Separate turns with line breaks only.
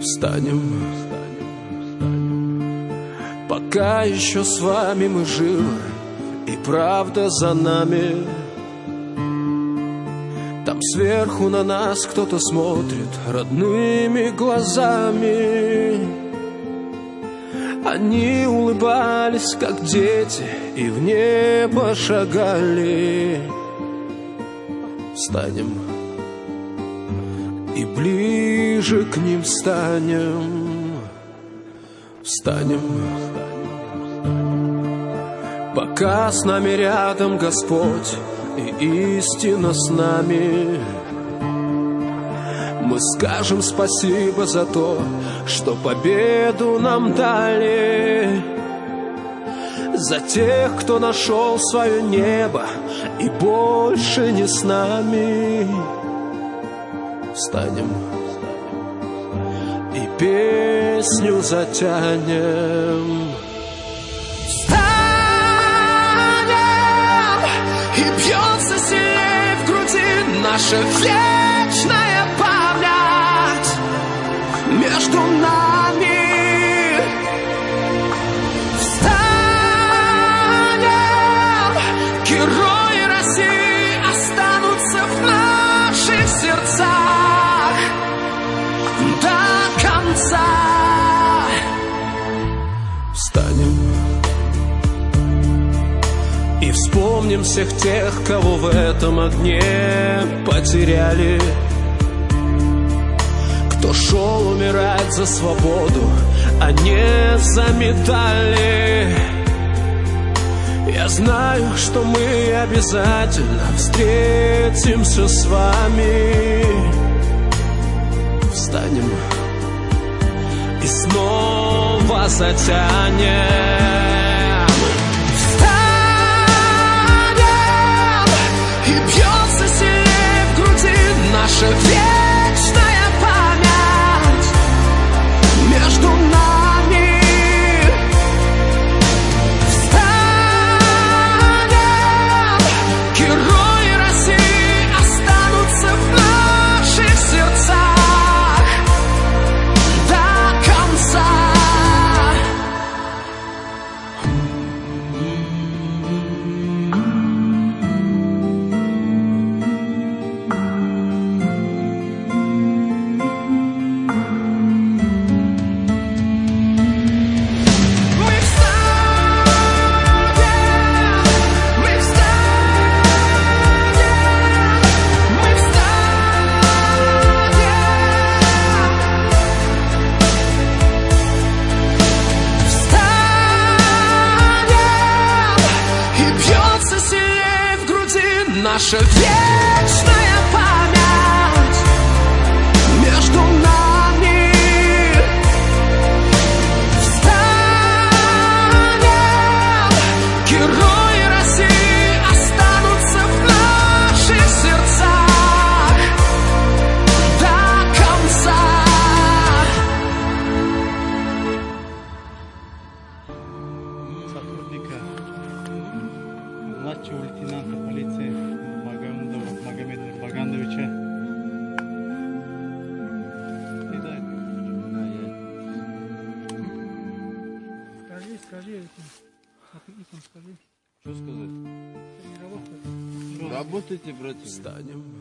Встанем, пока еще с вами мы живы, и правда за нами. Там сверху на нас кто-то смотрит родными глазами. Они улыбались, как дети, и в небо шагали. Встанем и ближе к ним станем. Встанем, пока с нами рядом Господь и истина с нами. Мы скажем спасибо за то, что победу нам дали, за тех, кто нашел свое небо и больше не с нами. Встанем и песню затянем. Встанем, и бьется сильнее в груди наша вечная память между нами. Встанем, герои России останутся в наших сердцах до конца. Встанем и вспомним всех тех, кого в этом огне потеряли, кто шел умирать за свободу, а не за медали. Я знаю, что мы обязательно встретимся с вами. Встанем и снова затянем. Встанем, и бьется сильнее в груди наша вечная память между нами. Встанем, герои России останутся в наших сердцах до конца. Наша вечная память между нами. Встанем, герои России останутся в наших сердцах до конца.
Сотрудника младшего лейтенанта полиции Магомеда Багандовича.
Скажи, сотрудникам скажи.
Что сказать?
Не работает.
Работайте, братья.
Встанем